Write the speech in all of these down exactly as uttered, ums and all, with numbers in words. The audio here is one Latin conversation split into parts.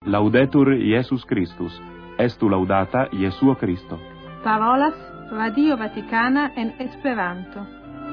Laudetur Iesus Christus, estu laudata Jesuo Christo. Parolas Radio Vaticana en Esperanto.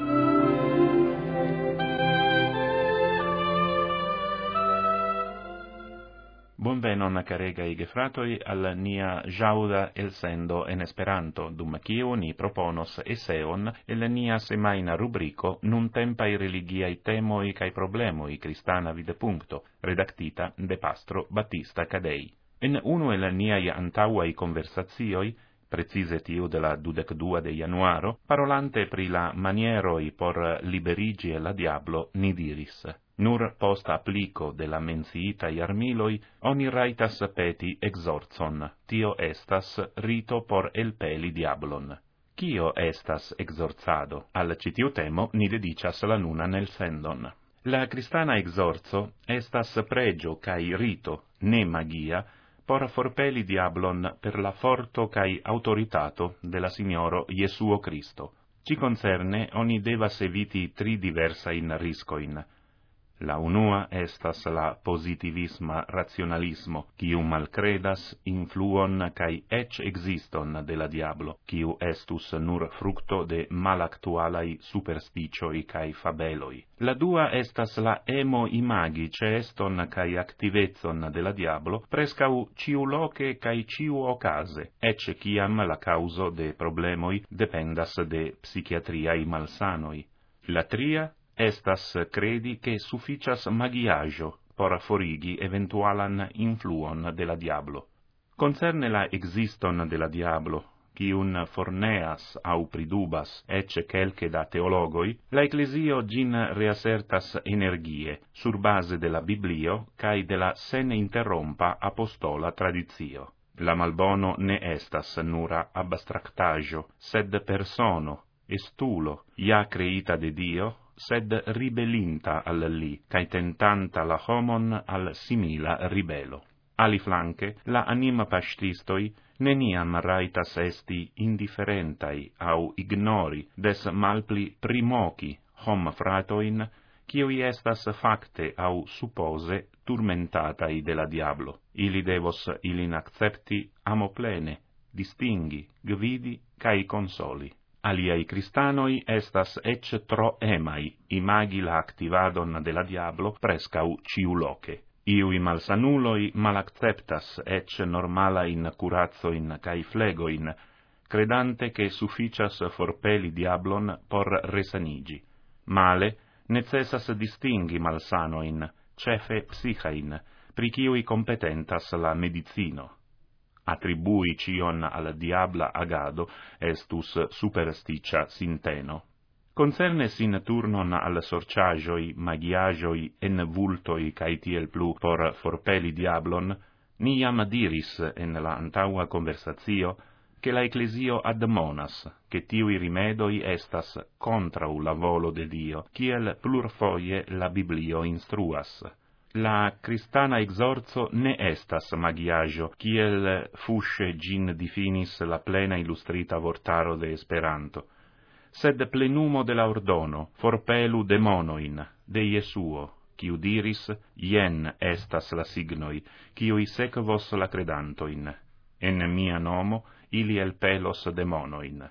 Bonvenon caregai gefratoi al nia jauda elsendo en Esperanto, dum quiu ni proponos eseon el nia semaina rubrico nun tempai religiai temoi cae problemoi cristana videpuncto, redactita de Pastro Battista Cadei. En uno el niai antauai conversatioi, precise tiu de la dudecdua de januaro, parolante pri la manieroi por liberigi la diablo, ni diris: nur post applico de la menciitai armiloi, oni raitas peti exorzon, tio estas rito por elpeli diablon. Cio estas exorzado? Al citiu temo ni dedicas la nuna nel sendon. La cristana exorzo estas pregio cae rito, ne magia, por forpeli diablon per la forto cae autoritato de la Signoro Jesuo Christo. Ci concerne oni devas eviti tri diversain riscoin. La unua estas la positivisma rationalismo, quiu malcredas influon cae ec existon de la diablo, quiu estus nur fructo de malactualai supersticioi cae fabeloi. La dua estas la emo imagi ceston cae activezon de la diablo, prescau ciu loce cae ciu ocase, ec ciam la causo de problemoi dependas de psichiatriai malsanoi. La tria estas credi che sufficias magiajo por forigi eventualan influon de la diablo. Concerne la existon de la diablo, quiun forneas au pridubas ecce quelque da teologoi, la Ecclesio gin reassertas energie sur base de la Biblio cae de la sen interrompa apostola tradizio. La malbono ne estas nura abstractajo, sed persono, estulo, ja creita de Dio, sed ribellinta al li, cae tentanta la homon al simila ribelo. Aliflanque, la anima pastistoi neniam raitas esti indifferentai au ignori des malpli primoci hom fratoin, quioi estas facte au suppose turmentatai de la diablo. Ili devos ilin accepti amoplene, distinghi, gvidi, cae consoli. Aliai cristanoi estas ec tro emai imagi la activadon de la diablo prescau ciu loce. Iui malsanuloi malacceptas ec normalain curatsoin cae flegoin, credante che sufficias forpeli diablon por resanigi. Male, necessas distingi malsanoin, cefe psichain, pri ciui competentas la medicino. Attribui cion al diabla agado estus supersticia sinteno. Concerne sin turnon al sorciagioi, magiagioi, en vultoi cae tiel plu por forpeli diablon, niam diris en la antaua conversatio che la Ecclesio admonas che tiui rimedoi estas contrau la volo de Dio, kiel plurfoje la Biblio instruas. La cristana exorzo ne estas magiajo, kiel fusce gin difinis la plena illustrita vortaro de Esperanto, sed plenumo de la ordono, forpelu demonoin, de Jesuo, quiu diris: ien estas la signoi, quiui sequos la credantoin. En mia nomo ili elpelos demonoin.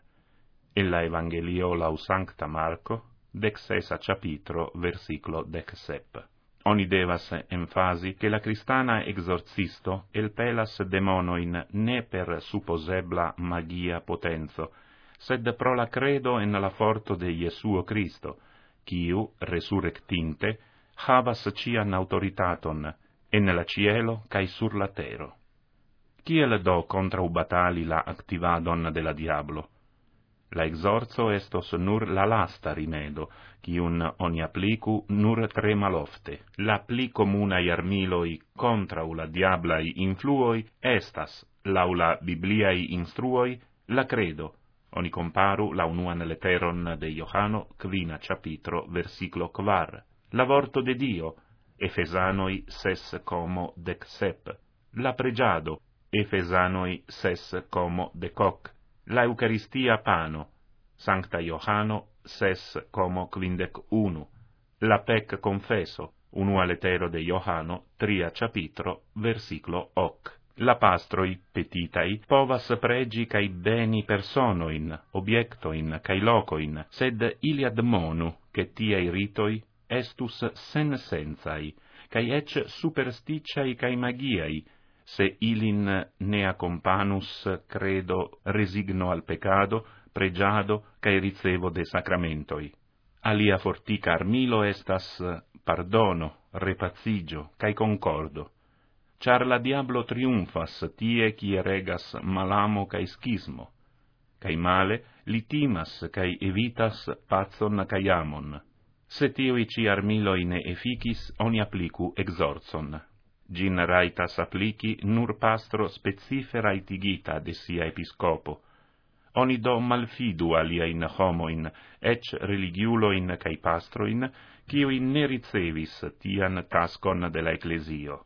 En la Evangelio lau Sancta Marco, dexesa capitro, versiclo dexsep. Oni devas emfasi che la cristana exorcisto elpelas demonoin ne per supposebla magia potenzo, sed pro la credo en la forto de Jesuo Christo, quiu, resurrectinte, havas cian autoritaton, en la cielo cae sur la tero. Kiel do contraubatali la activadon de la diablo? La exorzo estos nur la lasta rimedo, quiun oni applicu nur tre malofte. La pli comunai armiloi contrau la diablai influoi estas, laula Bibliai instruoi, la credo. Oni comparu la unuan letteron de Johano, quina capitro, versiclo quar. La vorto de Dio, Efesanoi ses como dexsep. La pregiado, Efesanoi ses como decoc. La Eucaristia pano, Sancta Johano ses como quindec unu. La pec confeso, unua letero de Johano, tria capitro, versiclo hoc. La pastroi, petitai, povas pregi cae beni personoin, obiectoin, cae locoin, sed ili admonu, che tiei ritoi estus sen sensai, cae ec superstitiae cae magiae, se ilin ne accompanus credo resigno al peccado, pregiado, cae ricevo de sacramentoi. Alia fortica armilo estas pardono, repazigio, cae concordo. Char la diablo triumfas tie quie regas malamo cae schismo, cae male litimas cae evitas pacon cae amon. Se tioi ci armiloi ne efficis, oni applicu exorzon. Gin raitas applici nur pastro specifera itigita de sia episcopo. Oni do malfidu aliain homoin, ec religiuloin cae pastroin, quioi ne ricevis tian tascon de la ecclesio.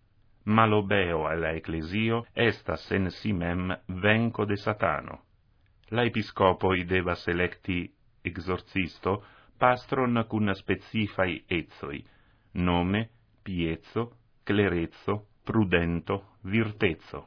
Malobeo alla ecclesio estas en si mem venco de Satano. La episcopoi devas electi exorcisto pastron cun specifai etsoi, nome, piezo, clerezzo, prudento, virtezzo.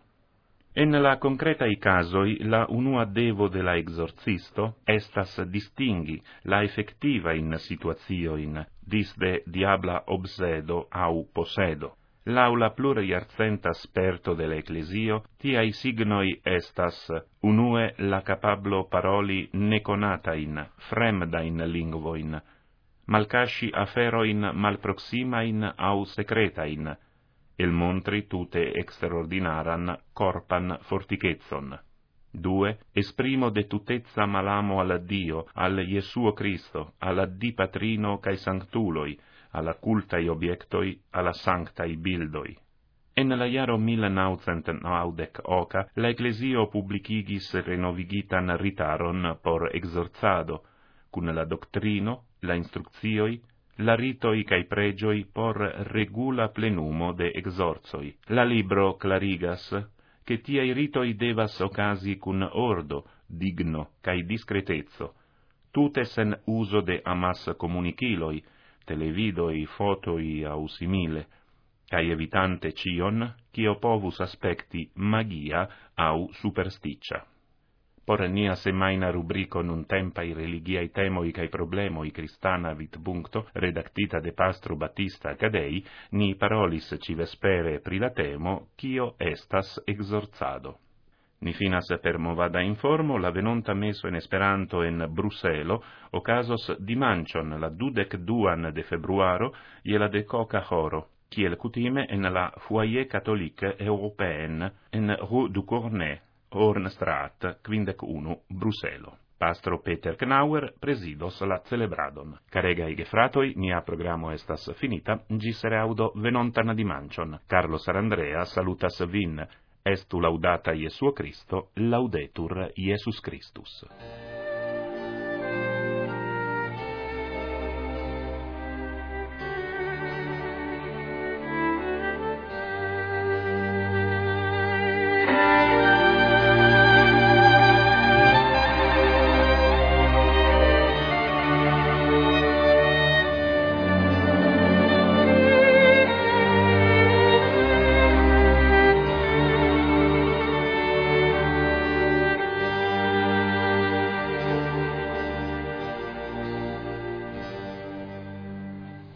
En la concretai casoi, la unua devo de la exorcisto estas distingi la effectiva in situatioin, disde diabla obsedo au posedo. L'aula pluriarcenta sperto de l'Ecclesio, tiai signoi estas, unue la capablo paroli neconatain, fremdain lingvoin, malcasci aferoin malproximain au secretain, el montri tute extraordinaran corpan fortichezzon. Due, esprimo de tutezza malamo al Dio, al Iesuo Cristo, al Di Patrino cae Sanctuloi, alla cultai obiectoi, alla sanctai bildoi. En la iaro mille naucent naudec oca, la Ecclesio publicigis renovigitan ritaron por exorzado, cun la doctrino, la instruccioi, la ritoi cae pregioi por regula plenumo de exorzoi. La libro clarigas, che tiei ritoi devas ocasi cun ordo, digno, cae discretezzo, tute sen uso de amas comuniciloi, televidoi, fotoi au simile, cae evitante cion, cio povus aspecti magia au supersticia. Por nia semaina rubrico nun tempai religiae temoi cae problemoi cristana vit puncto, redactita de pastro Battista Cadei, ni parolis ci vespere pri la temo, cio estas exorzado. Ni finas per movada informo la venonta meso en Esperanto en Bruselo, ocasos dimancion la dudec duan de februaro, ie la decoca horo, kiel kutime en la Foyer Catholique Européenne en Rue du Cornet, Hornstraat, quindec unu, Bruselo. Pastro Peter Knauer presidos la celebradon. Caregai gefratoi, nia programo estas finita, gis reaudo venontan dimancion. Carlo Sarandrea salutas vin. Estu laudata Iesuo Christo, laudetur Iesus Christus.